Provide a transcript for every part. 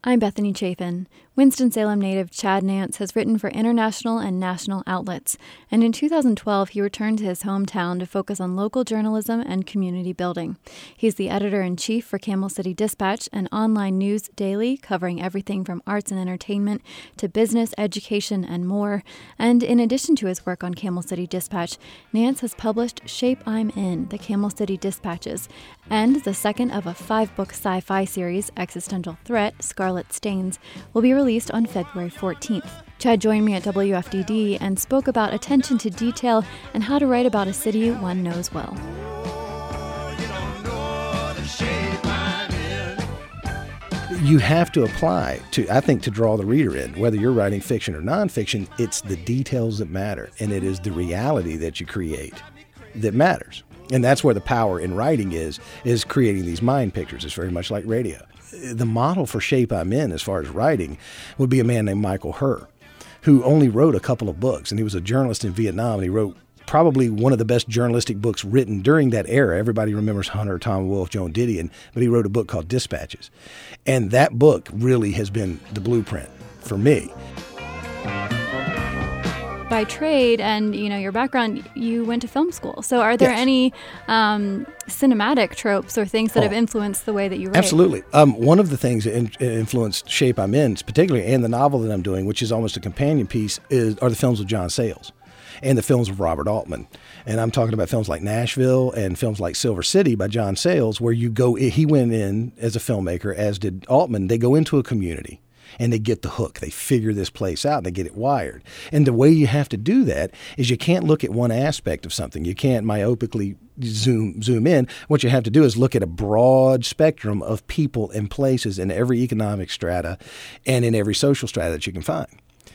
I'm Bethany Chafin. Winston-Salem native Chad Nance has written for international and national outlets, and in 2012 he returned to his hometown to focus on local journalism and community building. He's the editor-in-chief for Camel City Dispatch, an online news daily covering everything from arts and entertainment to business, education, and more. And in addition to his work on Camel City Dispatch, Nance has published Shape I'm In, the Camel City Dispatches, and the second of a 5-book sci-fi series, Existential Threat, Scarlet Stains, will be released on February 14th. Chad joined me at WFDD and spoke about attention to detail and how to write about a city one knows well. You have to apply to draw the reader in. Whether you're writing fiction or nonfiction, it's the details that matter, and it is the reality that you create that matters. And that's where the power in writing is creating these mind pictures. It's very much like radio. The model for Shape I'm In, as far as writing, would be a man named Michael Herr, who only wrote a couple of books. And he was a journalist in Vietnam, and he wrote probably one of the best journalistic books written during that era. Everybody remembers Hunter, Tom Wolfe, Joan Didion, but he wrote a book called Dispatches. And that book really has been the blueprint for me. By trade and, your background, you went to film school. So are there any cinematic tropes or things that have influenced the way that you write? Absolutely. One of the things that influenced Shape I'm In, particularly, and the novel that I'm doing, which is almost a companion piece, are the films of John Sayles and the films of Robert Altman. And I'm talking about films like Nashville and films like Silver City by John Sayles, where he went in as a filmmaker, as did Altman. They go into a community and they get the hook. They figure this place out. They get it wired. And the way you have to do that is you can't look at one aspect of something. You can't myopically zoom in. What you have to do is look at a broad spectrum of people and places in every economic strata and in every social strata that you can find.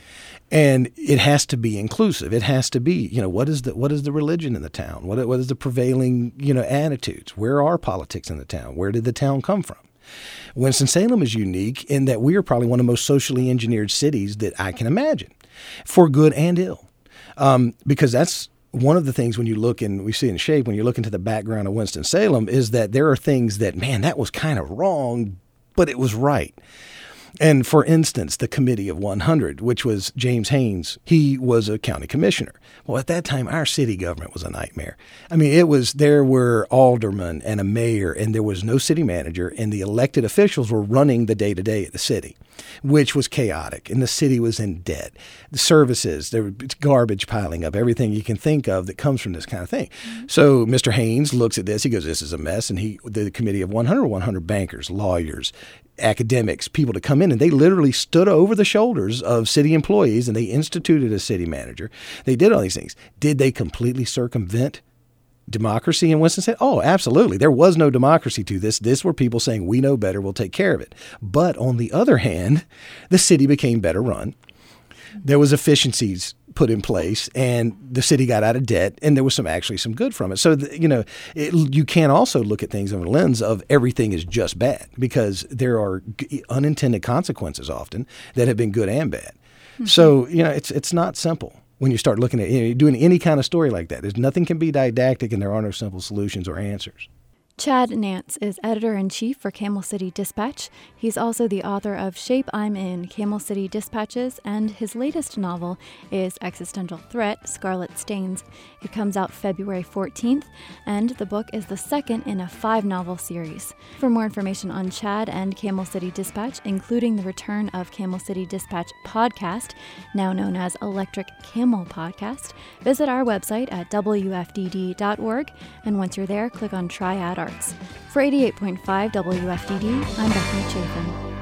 And it has to be inclusive. It has to be, what is the religion in the town? What is the prevailing, attitudes? Where are politics in the town? Where did the town come from? Winston-Salem is unique in that we are probably one of the most socially engineered cities that I can imagine, for good and ill. Because that's one of the things when you look, and we see in Shape, when you look into the background of Winston-Salem, is that there are things that, that was kind of wrong, but it was right. And for instance, the Committee of 100, which was James Haynes, he was a county commissioner. Well, at that time, our city government was a nightmare. I mean, there were aldermen and a mayor, and there was no city manager, and the elected officials were running the day-to-day at the city, which was chaotic, and the city was in debt. The services, there was garbage piling up, everything you can think of that comes from this kind of thing. So Mr. Haynes looks at this, he goes, this is a mess, and the Committee of 100 bankers, lawyers, academics, people to come in, and they literally stood over the shoulders of city employees, and they instituted a city manager. They did all these things. Did they completely circumvent democracy in Winston-Salem? Oh, absolutely. There was no democracy to this. This were people saying, we know better, we'll take care of it. But on the other hand, the city became better run. There was efficiencies put in place, and the city got out of debt, and there was actually some good from it. So, you can also look at things from a lens of everything is just bad, because there are unintended consequences often that have been good and bad. Mm-hmm. So, it's not simple when you start looking at doing any kind of story like that. There's nothing can be didactic, and there are no simple solutions or answers. Chad Nance is editor-in-chief for Camel City Dispatch. He's also the author of Shape I'm In, Camel City Dispatches, and his latest novel is Existential Threat, Scarlet Stains. It comes out February 14th, and the book is the second in a 5-novel series. For more information on Chad and Camel City Dispatch, including the return of Camel City Dispatch podcast, now known as Electric Camel Podcast, visit our website at wfdd.org, and once you're there, click on Triad Arts. For 88.5 WFDD, I'm Bethany Chafin.